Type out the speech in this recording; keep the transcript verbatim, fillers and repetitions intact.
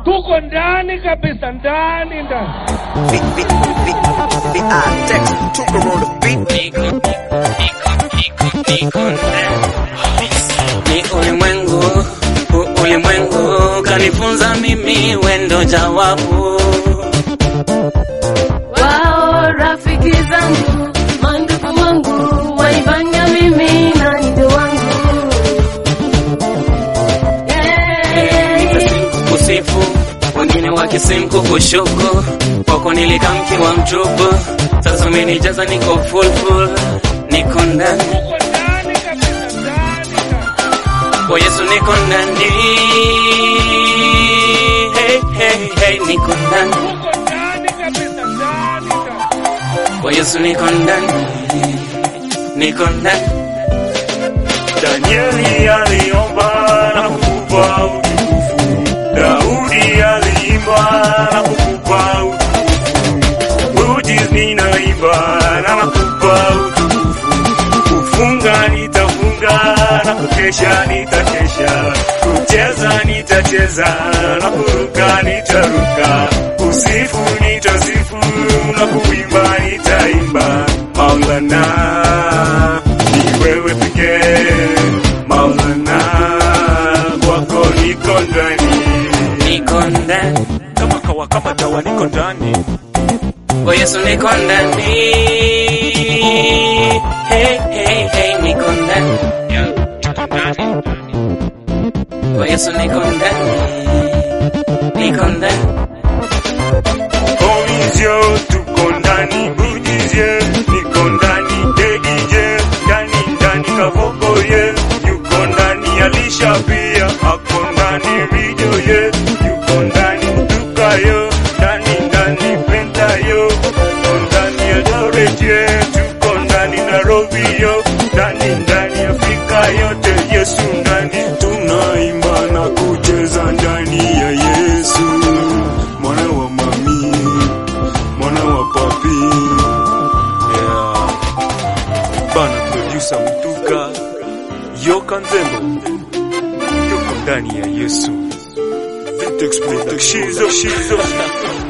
tuko ndani kabisa, ndani ndani. Ni ulimwengu, ulimwengu kanifunza mimi wendo jawabu. Wao rafiki zangu, mandugu wangu, waifanya mimi na ndio wangu. Yeah. Usifu, wengine wakisimku kushuku, wako nilikamki wa mchupu. Sasa umenijaza niko full full, niko ndani. Kwa Yesu niko ndani. Hey, hey, hey, niko ndani. Kwa Yesu niko ndani. Niko ndani. Danieli aliomba na kukupa utukufu. Daudi aliimba na kukupa utukufu. Ujiz ninaimba na nakupa utukufu. Kufunga nitafunga na kukesha nitakesha. Kucheza nitacheza na kuruka nitaruka. Kusifu nitasifu na kuimba nitaimba. Maulana ni wewe pekee. Maulana kwako niko ndani. Niko ndani. Kama kawa kama dawa niko ndani. Kwa Yesu niko ndani. Hey, hey, hey, niko ndani. Kwa Yesu niko ndani. Niko ndani. Komizyo tuko ndani. Bujizye niko ndani. Dedije ndani ndani. Kavoko ye yuko ndani. Alisha pia ako ndani. Video ye yuko ndani. Tukayo ndani ndani. Penta yo yuko ndani. Adoreje tuko ndani. Nairobi yo ndani ndani. Afrika yote Yesu ndani. Tunaimba na kucheza ndani ya Yesu. Mwana wa mami, mwana wa papi. Yeah. Bana producer Mtuka Yoka Nzembo yuko ndani ya Yesu. Vitex Production. Shizo shizo